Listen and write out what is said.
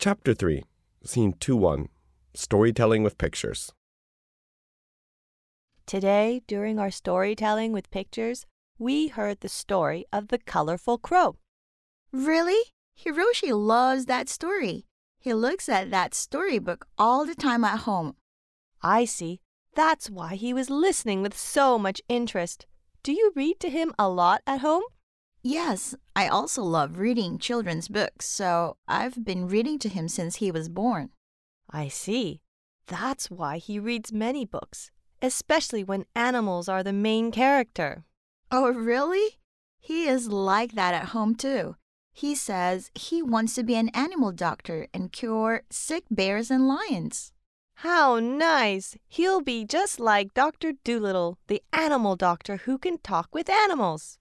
Chapter 3, Scene 2-1, Storytelling with Pictures. Today, during our storytelling with pictures, we heard the story of the colorful crow. Really? Hiroshi loves that story. He looks at that storybook all the time at home. I see. That's why he was listening with so much interest. Do you read to him a lot at home? Yes, I also love reading children's books, so I've been reading to him since he was born. I see. That's why he reads many books, especially when animals are the main character. Oh, really? He is like that at home too. He says he wants to be an animal doctor and cure sick bears and lions. How nice! He'll be just like Dr. Dolittle, the animal doctor who can talk with animals.